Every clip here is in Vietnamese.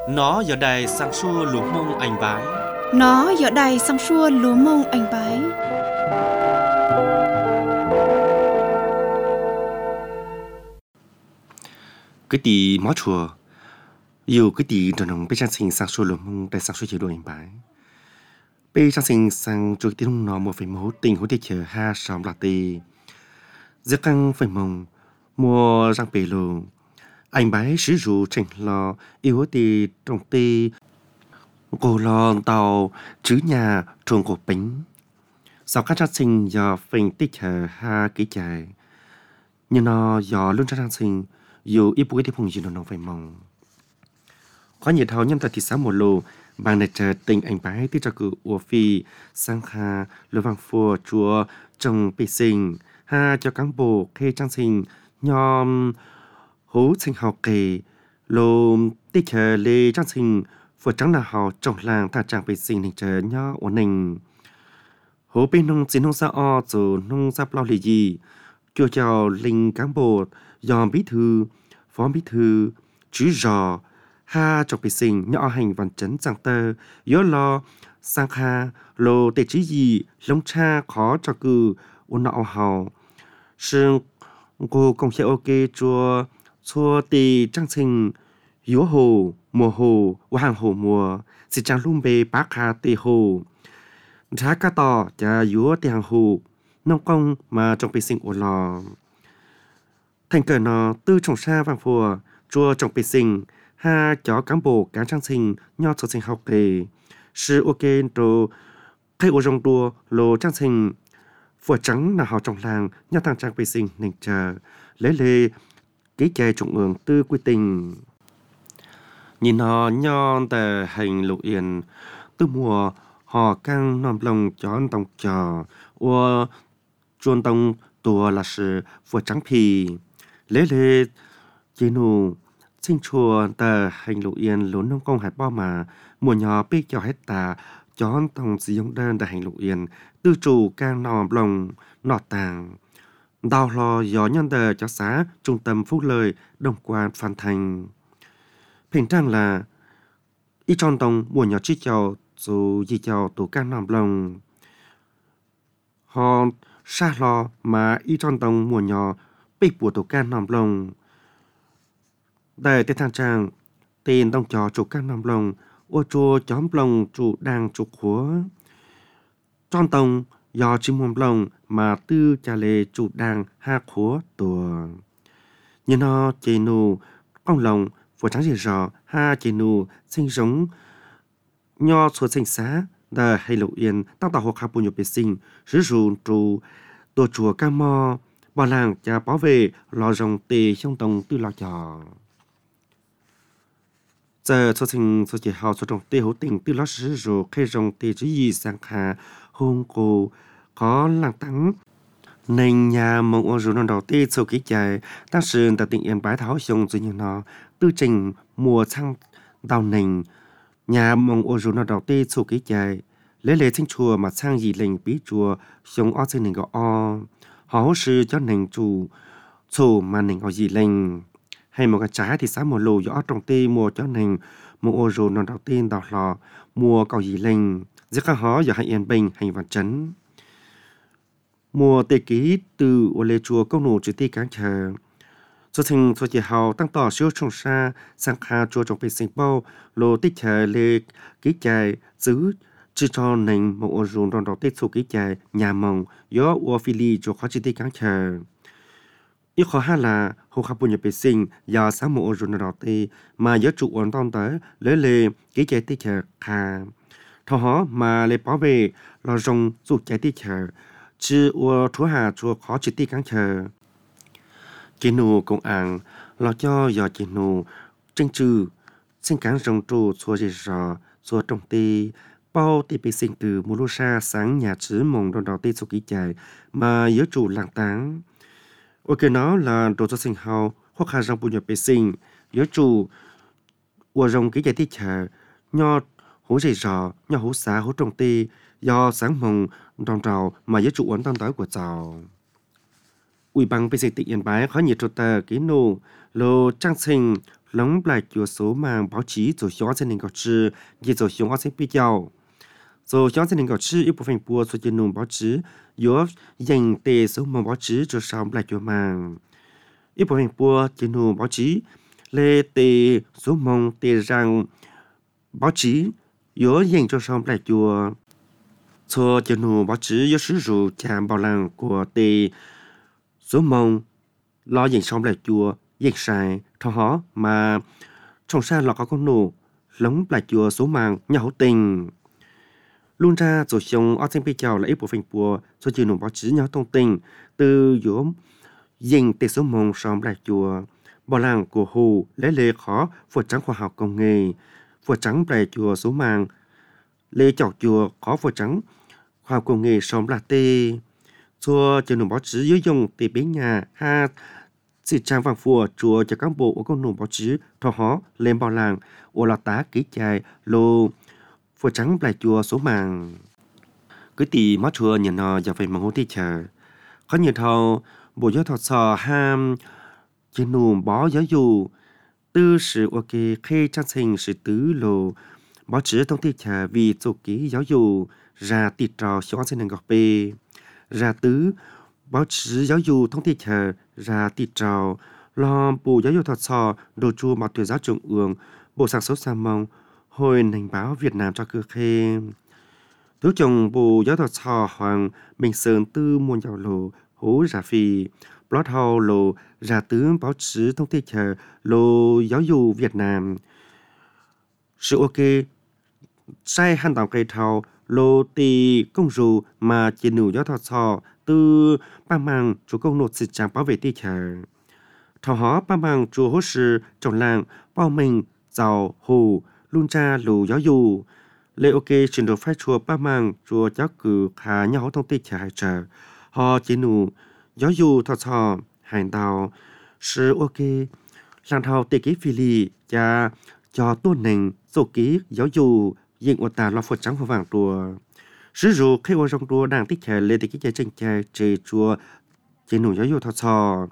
Nó giờ đây sang xua lúa mông anh bái. Nó giờ đây sang xua lúa mông anh bái. Cái tí mó chùa dù cái tí trở nông bây trang sinh sang xua lúa mông để sang xua chế độ anh bái. Bây trang sinh sang chuột tí nông nó một phải mẫu tình hữu tiết chờ ha xóm là tì. Giữa căng phải mông mua răng bể lù. Anh bái sử dụng trình lò yêu tì trong tì. Cô lò tàu chứ nhà truồng cổ bính. Sau các trang sinh do phình tích chờ ha ký chạy. Nhưng nó do luôn trang sinh dù ít bụi thì phùng gì nó phải mong. Có nhiều thảo nhân tại thị xã Mộ Lô bằng này chờ tình anh bái tí cho cử ua phi sang ha lưu vang phùa chùa trong bì sinh ha cho cán bộ khi trang sinh nhòm hú sinh học kỳ lô tí chờ lê trang sinh phùa trắng là họ trong làng thả trang bì sinh hình chờ nhó ổn định. Hú bên nông xin nông xa o dù nông xa bao lì gì chùa chào linh cán bộ dòm bí thư phó bí thư chứ rò ha trong bì sinh nhỏ hành văn chấn giang tơ yếu lo sang ha lô tệ chí gì lông cha khó cho cư ôn nọ hào sương cô công sẽ ok chùa chùa tì trang sinh yếu hồ mùa hồ hàng hồ mùa sẽ trang lung bê bác hà tì hồ giá cá tỏ chả yếu tì hàng hồ nông công mà trong bì sinh ôn lò thành cờ nó tư trồng xa vàng phùa chùa trong bì sinh ha cho cán bộ cán trang sinh nho cho sinh học nghề sư ok đồ thay ô rong đua lô trang sinh phùa trắng là họ trong làng nho thằng trang bì sinh nền chờ lấy lê ký chè trụng ương tư quy tình nhìn họ nho tờ hành lục yên tư mùa họ căng nòm lồng chón tông trò ô chuôn tông tùa là sự phùa trắng phì lấy lê chế nụ sinh chùa tờ hành lục yên lốn nông công hạt bao mà mùa nhỏ bích cho hết tà chón tông sử dụng đơn tờ hành lục yên tư chủ càng nòm lồng nọt tàng đào lò gió nhân tờ cho xã trung tâm phúc lợi đồng quan phan thành平常là ít trong tông mùa nhỏ chỉ chào dù gì chào tổ càng nòm lồng họ xa lò mà ít trong tông mùa nhỏ bích của tổ càng nòm lồng để tên thang trang tên tông trò chủ các nằm lồng ô chua chóm lồng chủ đang chủ khóa tròn tông do chim mồm lồng mà tư trà lê chủ đang ha khóa tùa như nó chê nụ con lồng phổ trắng gì rõ ha chê nụ sinh giống nho xua sinh xá đờ hay lục yên tăng tạo hoặc hạ bù nhục bế sinh sử dụng trụ tổ chùa ca mò bảo làng cha bảo vệ lò rồng tê trong tông tư lò trò giờ số sinh số chỉ hào số trong tê hữu tình tư lót sử dụng khi rồng tê chỉ gì sang hà hôn cô có làng tắng nên nhà mong ô rủ non đầu tê số kỹ chạy tăng sự tại tỉnh yên bái tháo dùng rồi như nó tư trình mùa sang đào nền nhà mong ô rủ non đầu tê số kỹ chạy lấy lệ sinh chùa mà sang gì lệnh bí chùa sống o sinh nền gõ o họ hỗ sư cho nền chủ chủ mà nền có gì lệnh hay một cái trái thì sáng một lù gió trong tê mùa cho nên một ô rù non đầu tiên đào lò mùa cầu gì lên giữa các họ giờ hay yên bình hành văn chấn mùa tê ký từ ô lê chùa công nụ chữ tê cán chờ số sinh số chỉ hào tăng tỏ siêu trồng xa sang kha chùa trong bề sinh bao lô tích chờ lê ký chạy giữ chứ cho nên một ô rù non đầu tê số ký chạy nhà mong gió ô phi ly chùa khó chữ tê cán chờ ý khó hát là hồ khắp bùn nhập bề sinh do sáng mộ rùn đỏ tê mà nhớ trụ ổn tông tới lấy lê ký chạy tê chờ khá thọ hó mà lê bảo vệ lò rồng dù chạy tê chờ chứ ua thú hà chùa khó chữ tê cán chờ chế nụ công ảng lò cho dò chế nụ tranh trừ sinh cán rồng trụ chùa dì rò chùa trong tê bao tê bề sinh từ mù lô sa sáng nhà chữ mộng đòn đỏ tê số ký chạy mà nhớ trụ làng táng ok nó là đồ cho sinh hào hoặc hà rong bùn nhập bề sinh nhớ chủ ua rong ký chạy tí chờ nho hú dày rò nho hú xá hú trồng tê do sáng mồng đòn trào mà nhớ chủ uốn tông tới của trào ủy ban bề sinh tỉnh yên bái khó nhiệt trột tờ ký nụ lô trang sinh lóng lại chùa số màng báo chí rồi xóa trên nền gọt chữ như rồi xóa trên bây giờ rồi xóa trên nền gọt chữ ít bộ phận bùa rồi trên nông báo chí yếu dành tề số màng báo chí rồi xong lại chùa màng ít bộ phận bùa trên nông báo chí lê tề số mong tề rằng báo chí yếu dành cho xong lại chùa cho trên nông báo chí yếu sử dụng chạm bảo làng của tề số mong lo dành xong lại chùa dành sai thọ hó mà trong xa lọ có con nụ lóng lại chùa số màng nhà hậu tình luôn ra rồi xong ở trên bây giờ là ít bộ phận bùa cho chữ nụ báo chí nhau thông tình từ dũng dành tề số mong xong lại chùa bảo làng của hồ lấy lệ khó vượt trắng khoa học công nghệ vượt trắng lại chùa số màng lê chọc chùa khó vượt trắng khoa học công nghệ xong là tê cho chữ nụ báo chí dưới dùng tề bến nhà ha sự trang vàng phùa chùa cho cán bộ của con nụ báo chí thọ hó lên bảo làng ô là tá ký chạy lô phùa trắng lại chùa số màng cứ tì mắt chùa nhìn nó giờ phải mong hô tí chờ có nhiều thầu bộ giáo thuật sò ham chỉ nụ bó giáo dù tư sự ok khi trang sinh sự tứ lô báo chí thông tí chờ vì chủ ký giáo dù ra tịt trò xóa trên nền gọc bê ra tứ báo chí giáo dục thông tin chờ ra tịt trào lo bộ giáo dục thuật sò đồ chua mà tuyển giáo trung ương bộ sản xuất sa mông hồi nền báo Việt Nam cho cơ khê thứ chồng bộ giáo thuật sò hoàng Minh Sơn tư môn giáo lộ hố ra phi plot hall lộ ra tướng báo chí thông tin chờ lộ giáo dục Việt Nam sự ok sai hành động cây thao lô tì công dù mà chỉ nụ giáo thuật sò từ ba mang chủ công nộp sự trang bảo vệ tì chờ thảo hó ba mang chùa hỗ sự trong làng bao mình giàu hồ luôn cha lù giáo dù lê ok chuyển đổi phái chùa ba mang chùa giáo cử khá nhau thông tin chờ hai chờ họ chỉ nụ giáo dù thuật sò hành đạo sự ok làng thảo tì ký phi lì cha cho tôn nền số ký giáo dù diện của ta lo phật trắng và vàng tùa sử dụng khi ở trong tùa đang tích hợp lên thì cái chạy tranh chạy chế chùa chế nụ giáo dục thọ sò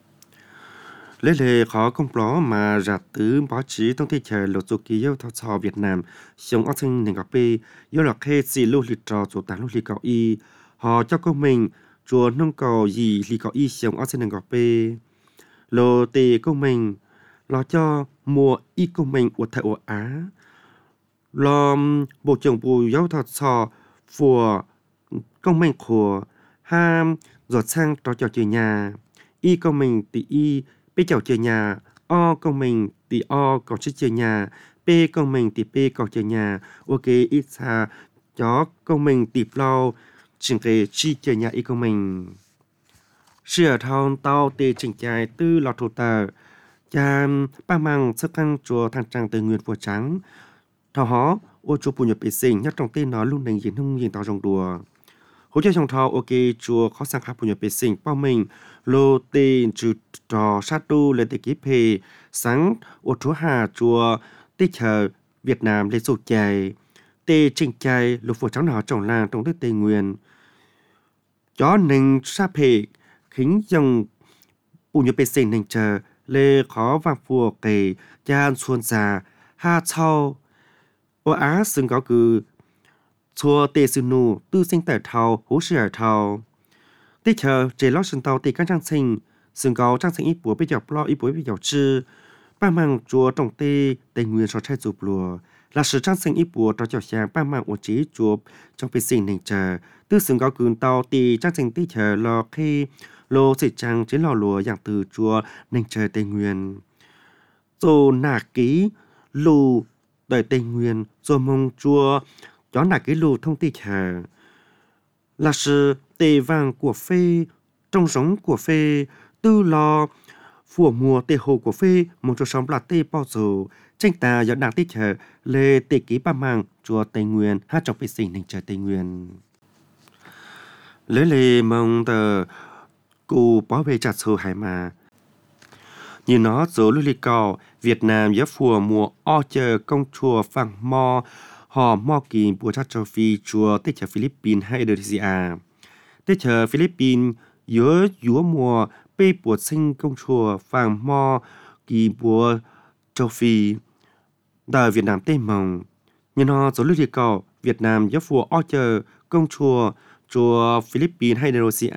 lấy lệ khó công bó mà rạp tứ báo chí thông tin chờ lột ký giáo thọ sò Việt Nam sống ở trên nền cà phê do là khi xì lưu lịch trò chủ tán lưu lịch cầu y họ cho công mình chùa nông cầu gì lịch cầu y sống ở trên nền cà phê lô tề công mình lo cho mùa y công mình của thầy Á lo bộ trưởng bộ giáo thuật sò phùa công mình của ham giọt sang trò trò chơi nhà y công mình tỷ y bê chào chơi nhà o công mình tỷ o cầu chơi chơi nhà p công mình tỷ p cầu chơi nhà ok ít xa chó công mình tỷ plau chỉnh kề chi chơi nhà y công mình sửa thao tao tê chỉnh chạy tư lọt thủ tờ cha ba mang sức căng chùa thằng trăng từ nguyện phùa trắng thảo hó ô chùa bùn nhập bể sinh nhắc trong tên nó luôn nền diễn hông diễn tao trong đùa hỗ trợ trong thao ok chùa khó sang khắp bùn nhập bể sinh bao mình lô tên chùa trò sát tu lên tê ký phê sáng ô chúa hà chùa tê chờ Việt Nam lên sụt chạy tê trình chạy lục phổ trắng nó trong làng trong đất tây nguyên chó nền sa phê khính dòng bùn nhập bể sinh nền chờ lê khó vàng phùa kề chan xuân già ha chau ô á xưng có cứ chùa tê sư nụ tư sinh tờ thao hố sư ở thao tê chờ chế lót sân tàu tê các trang sinh xưng có trang sinh ít bùa bây giờ lo ít bùa bây giờ chư ba mang chùa trong tê tây nguyên so trai chụp lùa là sự trang sinh ít bùa cho sáng ba mang ô trí chụp trong bê sinh nền chờ tư xưng có cứ tàu tê trang sinh tê chờ lo khi lô sĩ trang chế lò lùa dạng từ chùa nền chờ tây nguyên rồi nà ký lù đời tây nguyên rồi mong chùa đó là cái lù thông tin chờ là sự tề vàng của phê trong sống của phê tư lo phùa mùa tề hồ của phê một chỗ sống là tề bao giờ tranh ta dẫn đảng tích chờ lê tề ký ba mang chùa tây nguyên hát trong bê sinh nền chờ tây nguyên lấy lê mong tờ cụ bảo vệ chặt sổ hải mà như nó rồi lưu lịch cầu Việt Nam giáo phùa mùa o chờ công chùa phẳng mò họ mò kỳ bùa chát châu Phi chùa tết chờ Philippines hay Indonesia tết chờ Philippines giữa mùa bê bùa sinh công chùa phẳng mò kỳ bùa châu Phi. Đời Việt Nam Tây Mông, nhưng nó dấu lưu địa cầu Việt Nam giáo phùa o chờ công chùa Philippines hay Indonesia.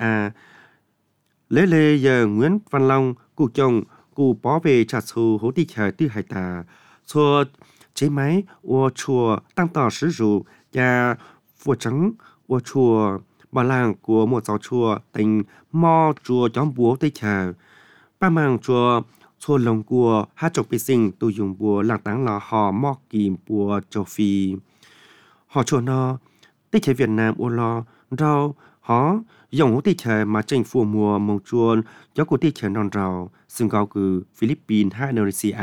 Lê giờ Nguyễn Văn Long, cụ chồng, cụ bảo vệ trả thù hỗ đi chờ tư hải tà. Chùa chế máy của chùa tăng tỏ sử dụng và phùa trắng của chùa bà làng của một giáo chùa tỉnh mò chùa chóng búa tây chờ. Ba màng chùa lồng của hát chọc bê sinh tù dùng bùa làng táng là họ mò kìm bùa châu Phi. Họ chùa nó tích chế Việt Nam ô lo rau họ dòng hỗ tích chế mà tranh phùa mùa mông chuôn cho của tích chế non rau xưng gạo cử Philippines hay Indonesia.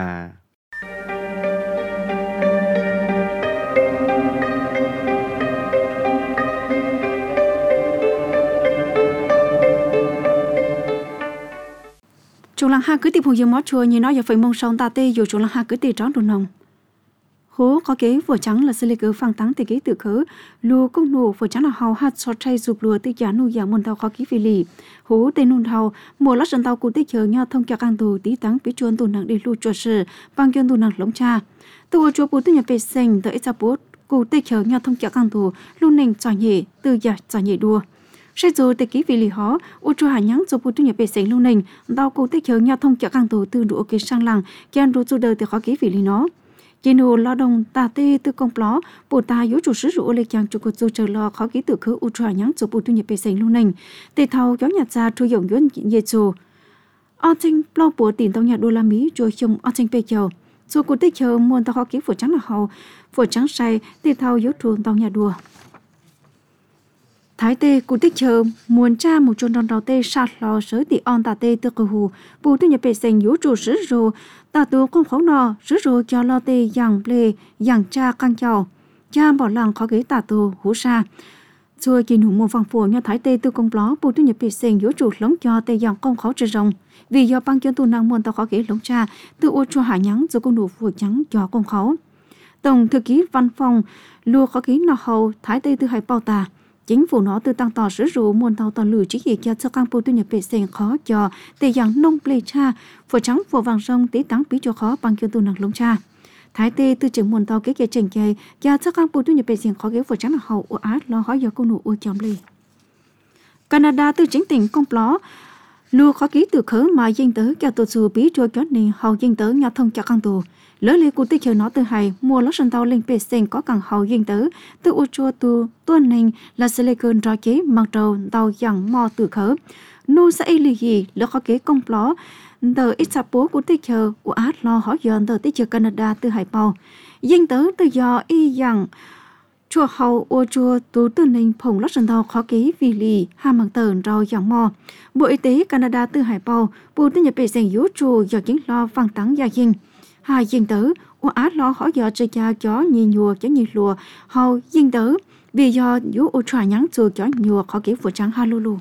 Chúng lăng ha cứ tìm hùng dương mót chua như nó giờ phải mong song ta tê dù chúng lăng ha cứ tìm trón đồ nồng. Hố có kế vừa trắng là xử lý cứ phang táng từ kế tự khứ lùa công nụ vừa trắng là hào hạt sọt chay dục lùa từ giả nụ giả môn tàu khó ký phi lì hố tây nôn thầu mùa lót sân tàu cụ tích chờ nhau thông cho càng tù tí táng bí chuôn tù nặng đi lùa chuột sử bằng kiên tù nặng lống cha tù chúa bù từ nhà vệ sinh tới ít bút cụ tích chờ nhau thông cho càng tù luôn nền trò nhẹ từ giả trò nhẹ đua. Sẽ rồi từ ký vị lì họ, ô chua hà nhắn cho bố tu nhập bề sánh lưu nình, đau cô tích nhớ nhau thông chợ càng tổ từ đủ kế sang làng, kian đồ chu đời từ khó ký vị lì nó. Chỉ nô lao động tà tê từ công pló, bố ta yếu chủ sứ rủ lê chàng cho cô chu chờ lo khó ký tự khứ ô chua hà nhắn cho bố tu nhập bề sánh lưu nình, tê thầu gió nhạt ra thu dụng yuan nhẹ chù. Ở trên plo bố tiền tàu nhà đô la Mỹ rồi chung ở trên bề chầu. Cho cô tích nhớ muôn tàu khó ký phổ trắng là hậu, phổ trắng say tê thầu yếu truồng tàu nhà đùa. Thái tê cụ tích chờ muốn cha một chôn đòn đầu tê sạt lò sới tị on tà tê tư cờ hù bù tư nhập bề sành yếu chủ sứ rồ tà tù không khấu nò sứ rồ cho lo tê yang ple yang cha căng chào cha bỏ lăng khó ghế tà tù hú sa rồi kỳ nụ một vòng phù nhau thái tê tư công ló bù tư nhập bề sành yếu chủ lóng cho tê yang công khấu trừ rồng vì do băng chân tu năng muôn tao khó ghế lóng cha tư ô chua hạ nhắn rồi công nụ phù trắng cho công khấu tổng thư ký văn phòng lùa khó ghế nọ hầu thái tê tư hay bao tà. Chính phủ nó từ tăng tỏ sử dụng muôn tàu tàu lử chỉ hiện cho các bộ tu nhập vệ sinh khó cho để dạng nông plei cha phở trắng phở vàng rong tí táng bí cho khó bằng kiểu tu năng lông cha thái tê từ trường muôn tàu kế kế trình chạy cho các bộ tu nhập vệ sinh khó ghé phở trắng là hậu ở Á lo khó do cô nụ ua chồng lì Canada từ chính tỉnh công pló lưu khó ký từ khớ mà danh tới cho tổ sư bí cho chó này hậu danh tới nhà thông cho căn tù lỡ lì cụ tích chờ nó từ hai mua lót sân tàu lên bề sen có càng hậu danh tới từ ô chua tu tuần này là sẽ lấy cơn ra chế mặc trầu tàu dạng mò từ khớ nu sẽ lì gì lỡ khó kế công pló tờ ít sạp bố cụ tích chờ của Át lo hỏi dọn tờ tích chờ Canada từ hải bào danh tới từ do y dạng chùa hậu ô chua tu tư ninh phồng lót sân tàu khó kế vì lì hai mặc tờ rau dạng mò Bộ Y tế Canada từ hải bào bộ tư nhập bề sen yếu chùa do chính lo văn tắng gia dinh hai dân tử của Á lo hỏi giờ chơi cha chó nhì nhùa chó nhì lùa hầu dân tử vì do yếu ô trà nhắn chùa chó nhùa khó kiểu vừa trắng ha lulu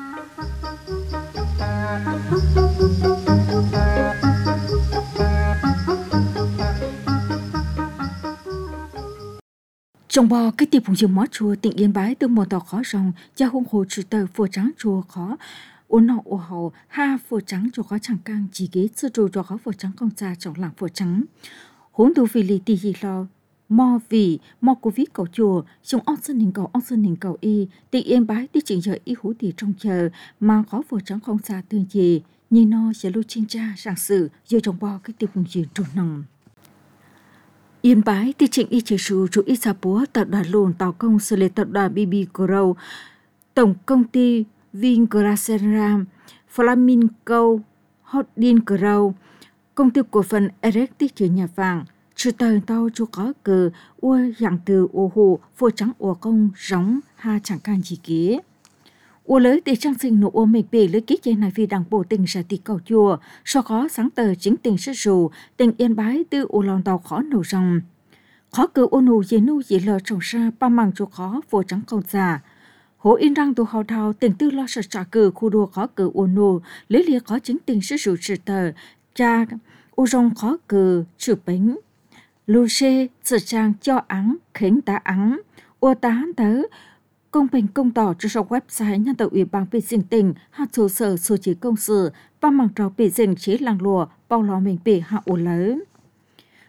trong bò cái tiệp phụng dương mót chùa tỉnh Yên Bái từ một tàu khó rong cha hung hồ trừ tờ vừa trắng chùa khó ôn nọ ô hậu ha phở trắng cho khó chẳng căng chỉ kế sư trù cho khó phở trắng công gia trong làng phở trắng hỗn tu vì lì tì gì lo mò vì mò cô viết cầu chùa trong ong sơn hình cầu y tỉnh Yên Bái tí chỉnh giờ y hú tì trong chờ mà khó phở trắng không xa tương gì nhìn nó sẽ lưu chinh cha sang sự giờ trong bò cái tiệp phụng dương trù nòng Yên Bái tí chỉnh y chế sù chủ y sa búa tập đoàn lùn tàu công xử lý tập đoàn BB Grow tổng công ty Vingraceram, Flamingo, Holding Grow, công ty cổ phần Erectic chứa nhà vàng, chứa tờ tàu chú có cờ, ua dạng từ ô hồ, phô trắng ua công, róng, ha chẳng can gì kế. Ua lưới để trang sinh nụ ua mệt bể lưới kích trên này vì đảng bộ tình ra tì cầu chùa, so khó sáng tờ chính tình sức rù, tình Yên Bái từ ua lòng tàu khó nổ rong. Khó cờ ua nụ dễ nụ dễ lờ trồng ra, ba màng chú khó, phô trắng công giả. Hồ in răng tù hào thao tỉnh tư lo sợ trả cử khu đua khó cử ôn nô lấy lìa khó chính tình sự rủ trừ tờ cha ô rong khó cử trừ bánh lưu xê sở trang cho ắng khánh tá ắng ô tá hán tớ công bình công tỏ cho sau website nhà tàu ủy ban vệ sinh tỉnh hạt số sở số chế công sự ba mảng trò vệ sinh chế làng lùa bao lò mình bể hạ ổ lớn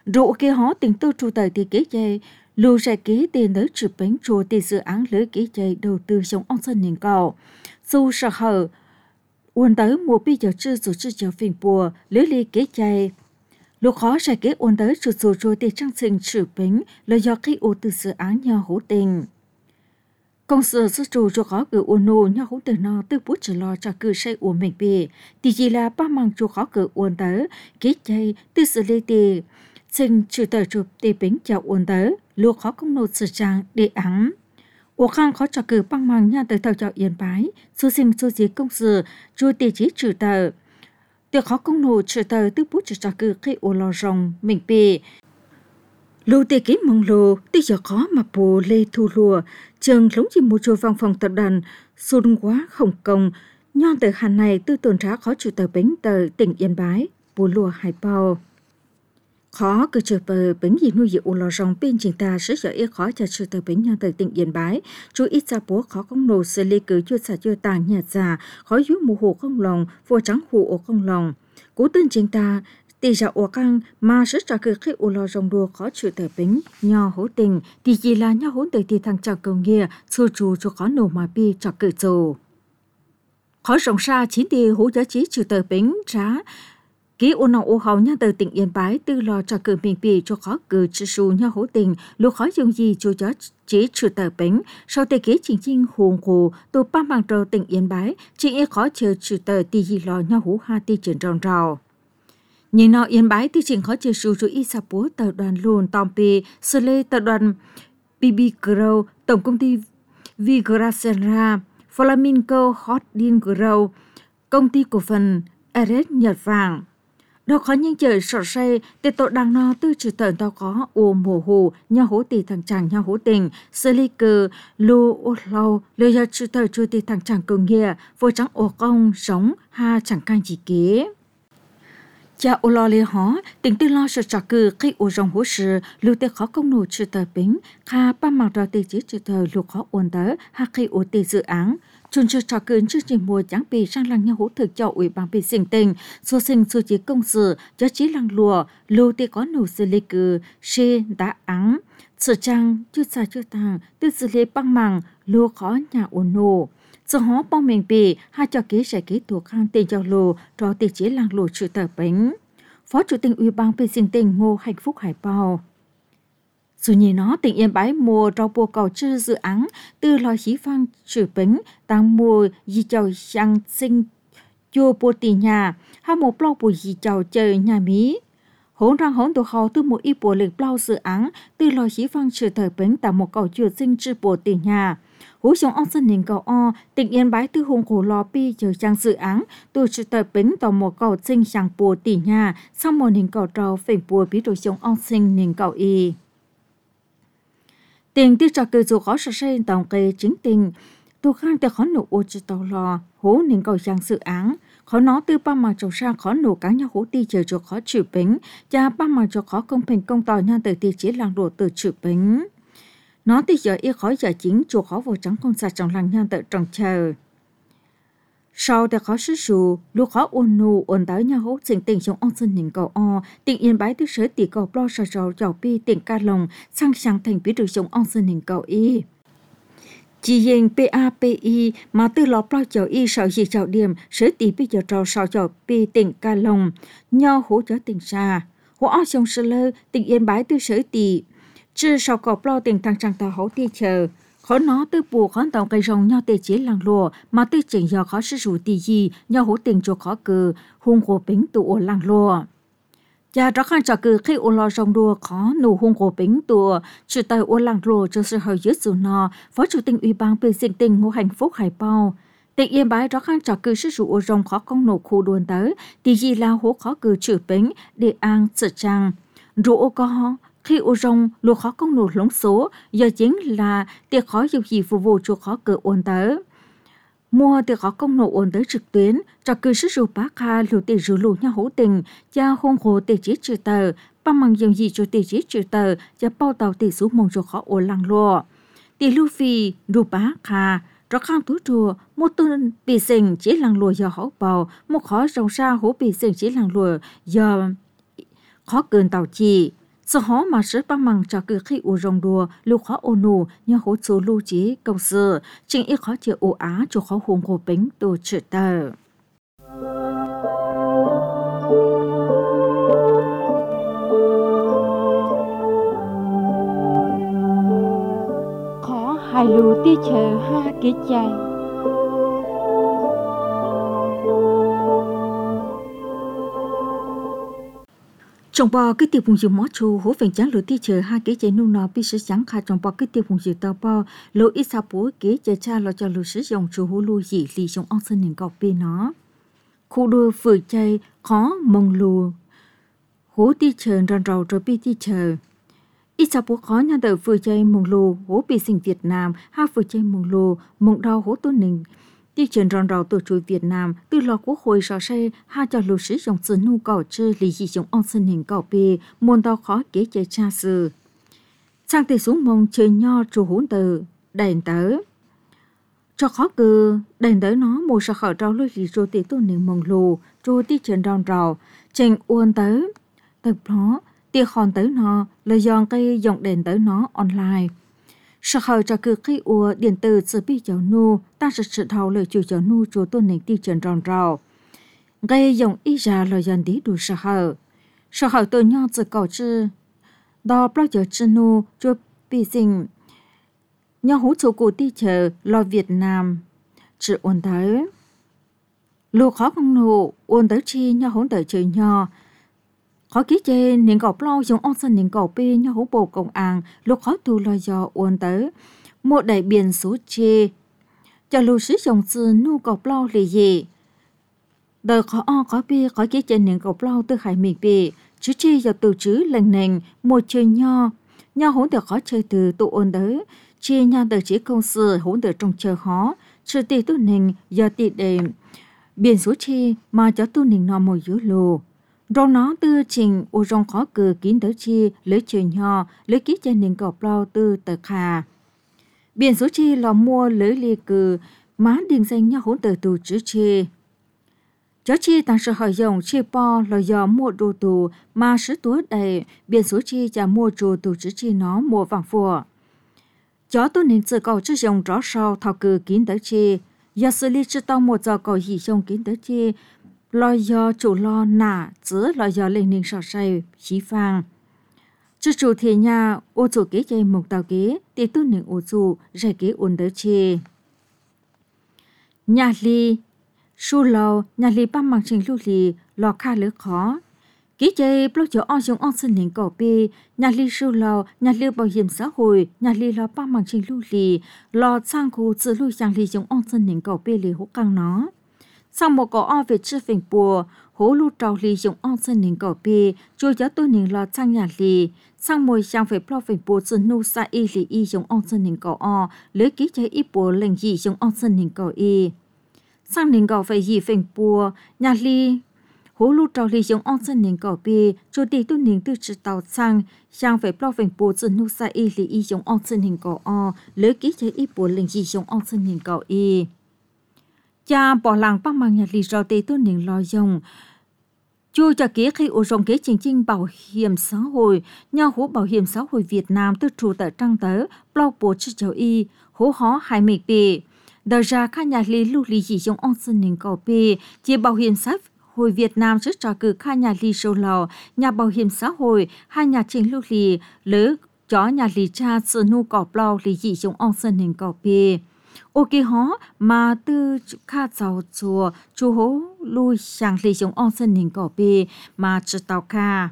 Rồi kia họ tình tư trụ tới thì kế chạy, lưu ra kế tiền tới trừ bánh chùa thì dự án lưới kế chạy đầu tư sống ông sân nền cầu. Dù sợ hở, uốn tới mùa bây giờ chưa dù chưa chờ phình bùa, lưới ly kế chạy. Lúc khó ra kế uốn tới trừ dù rồi thì trang sinh trừ bánh là do khi ưu tư dự án nhau hữu tình. Công sự sư chủ cho khó cử uốn nô nhau hữu tình nó tư bút trở lo cho cử say uốn mình bì. Thì chỉ là ba mang cho khó cử uốn tới, kế chạy, tư xử lý tì. Sinh trừ tờ chụp tì bánh chào uốn tới, lúc khó công nô sự trang để ắng. Ủa khang khó cho cử băng mang nha tới thầu chào yên bái, số sinh số dí công sự, chua tì chí trừ tờ. Từ khó công nô trừ tờ tư bút cho cử khi ủa lò rồng mình bì. Lưu tì ký mong lô, tí giờ khó mà bù lê thu lùa, trường lống chỉ một chùa văn phòng tập đoàn, xuân quá Hồng Kông, nhon từ hàn này tư tồn trá khó trừ tờ bánh tờ tỉnh Yên Bái, bù lùa hải bao. Khó cứ trừ bờ bánh gì nuôi dịu lò rong bên trình ta sẽ giờ ít khó cho trừ tờ bánh nhon từ tỉnh Yên Bái, chú ít ra bố khó công nô xử lý cử chưa xả chưa tàng nhà già, khó dưới mù hồ không lòng, vua trắng hù ổ không lòng. Cú tên trình ta, tỷ ra ổ căng mà rất trả cử khi ổ lò rong đua khó trừ tờ bánh nho hỗ tình, thì chỉ là nho hỗ tình thì thằng chào cầu nghĩa, xô chú cho khó nổ mà bi trả cử dù. Khó rộng xa chính thì hỗ giá trí trừ tờ bánh trá, ký ổ nọ ổ hầu nha từ tỉnh Yên Bái tư lò trả cử mình bì cho khó cử trừ xù nho hỗ tình, lúc khó dùng gì cho giá trí trừ tờ bánh, sau tề kế chính chính hồn hồ từ ba bằng trâu tỉnh Yên Bái, chỉ ít khó chờ trừ tờ tì gì lò nho hú ha tì chuyển rong rào. Nhìn nó Yên Bái tư trình khó chơi sưu rồi ít sạp bố tập đoàn Lùn Tompi, xử lê tập đoàn BB Grow, tổng công ty Vigracera, Flamingo Holding Grow, công ty cổ phần Eres Nhật Vàng. Đó khó những trời sọ say, để tội đăng nó tư trừ tợn tao có ô mồ hồ, nhau hố tì thằng chàng nhau hố tình, xử lý cờ, lô ô lâu, lời ra trừ tờ trừ tì thằng chàng cường nghĩa, vô trắng ô công, sống, ha chẳng canh chỉ kế. Cha ô lo lê hó, tỉnh tư lo sợ trả cử khi ô rong hố sự, lưu tê khó công nổ trừ tờ bính, khá ba mặc ra tê chế trừ tờ lưu khó ổn tớ, ha khi ô tê dự án. Chôn trừ trả cử chương trình mùa chẳng bì sang lăng nhau hố thực cho ủy ban bì sinh tình, số sinh số chế công sự, cho chí lăng lùa, lưu tê có nổ xử lý cử, xê đã áng. Sở trang, chút xa chút thang, tư xử lý băng màng, lưu khó nhà ô nổ. Giờ họ bao mình bì, hai cho kế sẽ kế thuộc hàng tiền cho lô, cho tỷ chế làng lô trừ tờ bánh. Phó Chủ tịch Ủy ban bì sinh tình Ngô Hạnh Phúc Hải bao. Dù nhìn nó tỉnh Yên Bái mùa rau bùa cầu chư dự án, từ lò khí phang trừ bánh, tăng mùa dì chào sang sinh chua bùa tì nhà, hai một lâu bùa dì chào chơi nhà Mỹ. Hỗn răng hỗn tổ hào từ một ít bùa lịch bao dự án, từ lò khí phang trừ tờ bánh tạo một cầu chua sinh trừ bùa tì nhà. Hú sống ông sân nền cầu o, tỉnh Yên Bái tư hùng cổ lò pi chờ trang dự án, từ trừ tờ bánh tàu một cầu sinh sang bùa tì nhà, sau một nền cầu trâu phỉnh bùa bí đồ sống ông sinh nền cầu y. Tình tiêu trò cử dù khó sở xây tổng kê chính tình, tu khang từ khó nổ ô trừ tàu lò, hú nền cầu trang dự án, khó nó từ ba mà trồng sang khó nổ cá nhau hú ti chờ cho khó trừ bánh, cha ba mà cho khó công bình công tỏ nha từ ti chế làng đổ từ trừ bánh. Nó thì giờ y khỏi giờ chính chùa khó vô trắng con xa trong làng nhan tự trồng chờ. Sau thì khó sử dụng, lúc khó ôn nụ ôn tới nhau hốt sinh tình trong ông dân hình cầu o, tỉnh Yên Bái tư sở tỷ cầu lo sở rầu dầu pi tỉnh Ca Lồng, sang sang thành bí được trong ông dân hình cầu y. Chỉ dành PAPI mà tư lọ lo dầu y sở dị dầu điểm, sở tỷ bí giờ trò sở dầu pi tỉnh Ca Lồng, nhau hỗ trợ tỉnh xa. Hỗ áo sông sơ lơ, tỉnh Yên Bái tư sở tỷ, chứ sau cọp lo tình thằng chẳng tàu hấu ti chờ. Khó nó tư bù khó tàu cây rồng nhau tê chế làng lùa, mà tư chỉnh do khó sử dụng tì gì, nhau hấu tình cho khó cử, hung hồ bính tụ ổ làng lùa. Cha rõ khăn cho cử khi ổ lò rồng đùa khó nụ hung hồ bính tụ, trừ tay ổ làng lùa cho sự hơi dứt dù nó, Phó Chủ tịch Ủy ban bì sinh tình Ngô Hạnh Phúc Hải bao. Tỉnh Yên Bái rõ khăn cho cử sử dụng ổ rồng khó công nổ khu đuôn tới, tì gì là hố khó cử trừ bính, để an sự trang. Rủ ổ có khi ô rong lùa khó công nổ lống số, giờ chính là tiệc khó dục gì phục vụ cho khó cử ôn tới. Mua tiệc khó công nổ ôn tới trực tuyến, cho cử sức rủ bác hà lùa tỷ rủ lùa nhau hữu tình, cha hôn hồ tỷ chế trừ tờ, bằng bằng dòng gì cho tỷ chế trừ tờ, cha bao tàu tỷ số mong cho khó ôn lăng lùa. Tỷ lưu phi, rủ bác hà, rõ khang tú chùa, một tuần bị sinh chế lăng lùa do hỗ bào, một khó rong xa hỗ bị sinh chế lăng lùa do khó cơn tàu chi. Sau đó mà sẽ bắt măng cho cứ khi u rong đùa lưu khó ô nụ nhờ hỗ trợ lưu trí cầu sự chính ít khó chịu ủ á cho khó hùng hồ bánh đồ trự tờ. Khó hai lù ti chờ ha kế chạy. Trong bò cái tiêu phùng dừa mó chu hố phèn trắng lửa ti chờ hai cái chạy nung nọ bị sử trắng khai trong bò cái tiêu phùng dừa tàu bò lỗ ít sa bố cái chạy cha lo cho lửa sử dụng chu hố lui dị lì trong ong sơn nền cọp bê nó khu đua vừa chạy khó mông lù hố ti chờ rần rầu rồi bị ti chờ ít sa bố khó nhà đời vừa chạy mông lù hố bị sinh Việt Nam ha vừa chạy mông lù mông đau hố tôn nền đi trên ròn rào tổ chuối Việt Nam từ lò quốc hội sở xây hai cho lưu sử dụng sự nhu cầu chơi lý dị dụng ong sân hình cầu bì muôn đau khó kế chế tra sự sang từ xuống mông chơi nho chủ hỗn từ đèn tớ cho khó cư đèn tớ nó một sở khởi rau lưu dị rồi tỷ tôn nền mông lù rồi đi trên ròn rào trên uôn tớ tập nó tia hòn tớ nó lời dọn cây dòng đèn tớ nó online. Sở khởi cho cứ khi ua điện tử sự bị cháu nu ta sẽ sự thảo lời chủ cháu nu cho tôn nền tiêu chuẩn ròn rào gây dòng ý ra lời dần tí đủ sở khởi tôi nhau sự cầu chư đó bao giờ chư nu cho bị sinh nhau hú chủ cụ ti chờ lo Việt Nam chữ ôn tới lù khó không nụ ôn tới chi nhau hỗn tới chơi nhau khó ký chê nên gọp lâu dùng ong sân nên gọp bê nhau hố bồ công an lúc khó tu lo do uốn tới một đại biển số chê cho lưu sử dụng sư nu gọp lâu là gì đời khó o khó bê khó ký chê nên gọp lâu từ hải miền bê chứ chê vào từ chữ lần nền một chơi nhau hỗn được khó chơi từ tụ uốn tới chê nhau đời chỉ công sự hỗn được trong chờ khó chứ tì tu nền do tì đệm biển số chê mà cho tu nền nó một dưới lù rồi nó tư trình ô rong khó cử kín tới chi lấy chơi nhỏ lấy ký trên nền gọp lao tư tờ khà biển số chi là mua lấy lì cử má điền danh nhau hỗn tờ tù chữ chi chó chi tăng sự hỏi dòng chi po là do mua đồ tù mà sứ túa đầy biển số chi chả mua đồ tù chữ chi nó mua vàng phùa chó tôi nên tự cầu chữ dòng rõ sau thảo cử kín tới chi giờ xử lý chữ tao một giờ cầu gì dòng kín tới chi lo do chủ lo nả giữa lo do lên ninh sọ say khí vàng chứ chủ thì nhà ô chủ kế chơi một tàu kế thì tôi nên ô chủ giải kế ổn đỡ chê nhà ly su lâu nhà ly băm bằng trình lưu lì lo kha lỡ khó kế chơi bao giờ on dùng on sân ninh cổ bì nhà ly su lâu nhà ly bảo hiểm xã hội nhà ly lo băm bằng trình lưu lì lo sang khu tự lưu sang ly dùng on sân ninh cổ bì lì hỗ căng nó sau một cỏ o về chữ phình bùa hố lưu trào lì dùng on sân nền cỏ bì chui cho tôi nền lo trang nhà lì sang mùi sang phải plo phình bùa dân nu sa y lì y dùng on sân nền cỏ o lấy ký trái y bùa lệnh gì dùng on sân nền cỏ y sang nền cỏ phải gì phình bùa nhà lì hố lưu trào lì dùng on sân nền cỏ bì chui đi tôi nền từ chữ tàu sang phải plo phình bùa dân nu sa y lì y dùng on sân nền cỏ o lấy ký trái y bùa lệnh gì dùng on sân nền cỏ y cha bỏ làng băng mang nhà lì rau tê tôi nền lo dùng chui cho kế khi ô rong kế chính bảo hiểm xã hội nhau hố bảo hiểm xã hội Việt Nam từ trụ tại trang tớ bao bố chữ cháu y hố hó hai mịch bì đờ ra các nhà lì lưu lì gì dùng on sân nền cầu bì chỉ bảo hiểm xã hội Việt Nam rất cho cử các nhà lì sâu lò nhà bảo hiểm xã hội hai nhà chính lưu lì lỡ chó nhà lì cha sự nu cỏ bao lì gì dùng on sân nền cầu bì ok hó mà từ kha giàu chùa chú hố lui sang lì dùng on sân nền cỏ bì mà chữ tàu kha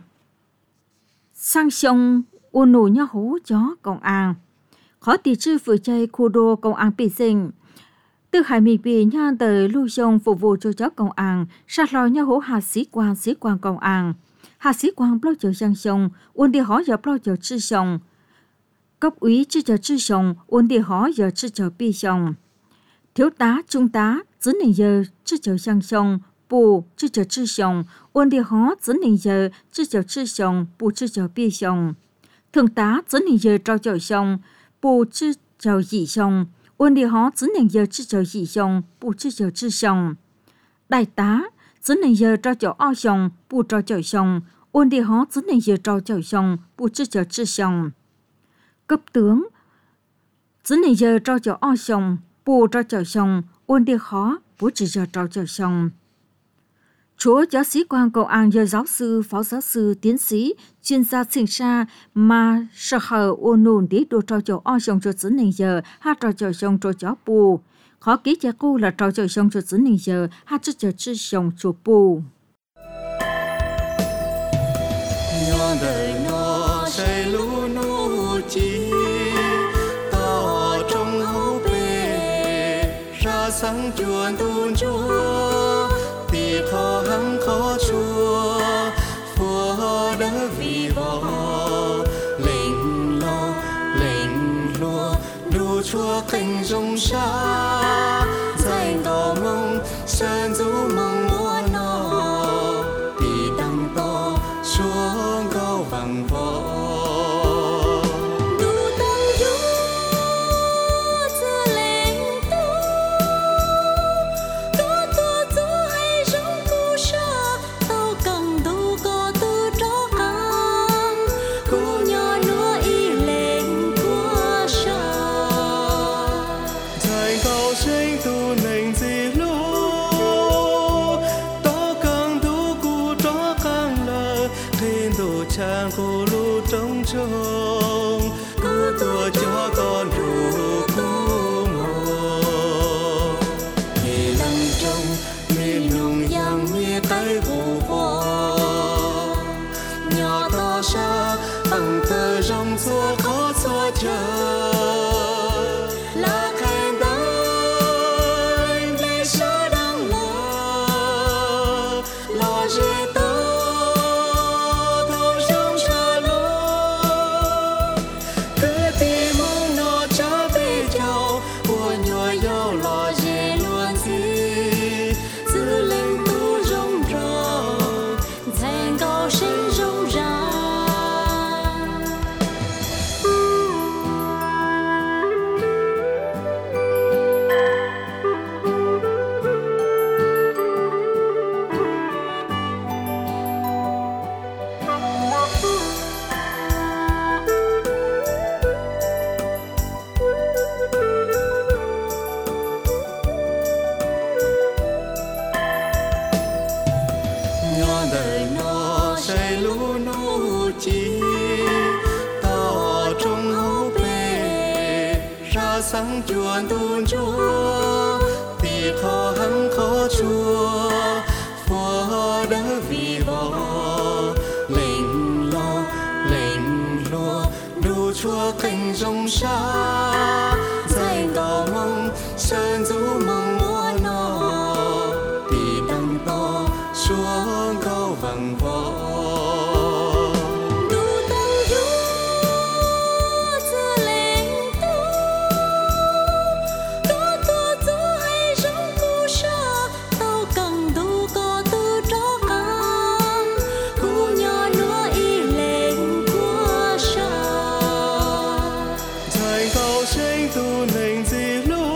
sang sông uốn nụ nhá hố chó công an khó tỷ chư vừa chơi khu đô công an bị sinh từ hải miền bì nha tới lưu sông phục vụ cho chó công an sát lò nhá hố hạ sĩ quan công an hạ sĩ quan bao giờ sang sông uốn đi hỏi giờ bao giờ chư sông cấp úy chư chờ chư sông uốn đi hỏi giờ chư chờ bi sông thiếu tá trung tá dẫn nền giờ chư chờ sang sông bù chư chờ chư sông uốn đi hỏi dẫn nền giờ chư chờ chư sông bù chư chờ bi sông thượng tá dẫn nền giờ trao chờ sông bù chư chờ dị sông uốn đi hỏi dẫn nền giờ chư chờ dị sông bù chư chờ chư sông đại tá dẫn nền giờ trao chờ o sông bù trao chờ sông ôn đi họ dẫn này giờ trao chào xong bù chữ chào chữ xong cấp tướng dẫn này giờ trao chào o xong bù trao chào xong ôn đi họ bù chữ giờ trao chào xong Chúa giáo sĩ quan công an giờ giáo sư, phó giáo sư, tiến sĩ, chuyên gia sinh ra mà sở hữu ôn nôn đi đồ trao chào o xong cho dẫn này giờ ha trao chào xong cho cháu bù khó ký cho cô là trao chào xong cho dẫn này giờ ha chữ chào chữ xong cho bù nhỏ đời nó say lũ nô chi tỏ trong hố bề ra sáng chuồn tuôn chúa tì khó hăng khó chua phùa đỡ vì vò lệnh lùa đu chúa cành rồng xa dành tỏ mong sơn du mong mua nó tì đăng to xuống cao vàng vò đủ tăng du giờ lên tu có tu du hay rong cu sa tao cần đủ có tu cho căng cô nhỏ nữa y lên qua sa dành cao sinh tu nành gì lô to càng đủ cu cho càng lờ thêm đồ trang cô lu trong trông cô tua cho con đủ cô mồ thì lăng trong miền nung yang mi tay gù bò nhỏ to xa bằng tờ rong xua khó xua chờ là khen đôi lê sơ đang lo dễ tớ thâu trong xa lô cứ tìm mong nó trả về chào của nhỏ dâu lo dễ luôn gì giữ lên tu rong rong thành cao sinh rong ràng nhỏ đời nó say lũ nô chi tỏ trong hố bề ra sáng chuồn tuôn chúa tì khó hăng khó chua phùa đỡ vì vò lệnh lùa đu chúa cành rồng xa dành tỏ mong sơn du mong mua nó tì đăng to xuống cao vàng vò đủ tăng du giờ lên tu có tu du hay rong cu sa tao cần đủ có tu cho căng cô nhỏ nữa y lên qua sa dành cao sinh tu nành gì lô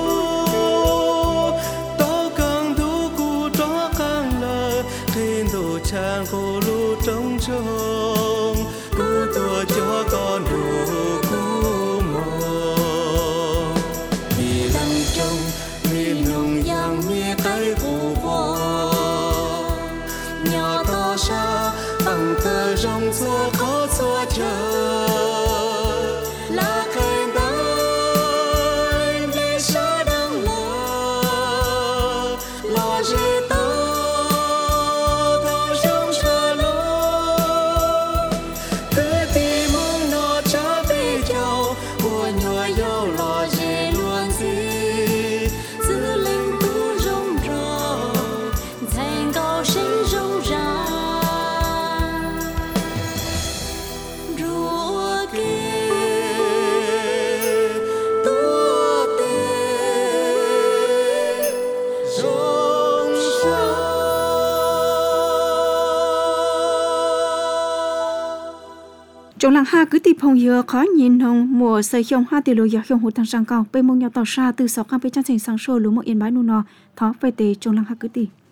to càng đủ cu cho càng lờ thêm đồ trang cô lu trong trông cô tua cho con đủ cô mồ thì lăng trong miền nung yang mi tay gù bò nhỏ to xa bằng tờ rong xua khó xua chờ là khen đôi lê sơ đang lo dễ tớ thâu trong xa lô cứ tìm mong nó trả về chào của nhỏ dâu lo dễ luôn gì giữ lên tu rong rong thành cao sinh rong ràng rùa kê tua tê rong xa Trong làng ha cứ tìm hồng dừa khó nhìn hồng mùa sợi hồng ha từ lối dọc hồng hồ thằng sang cao bên mông nhau tàu xa từ sáu cam bên chân thành sang sôi lúa một yên bãi nu nọ thó về tề trong làng ha cứ tìm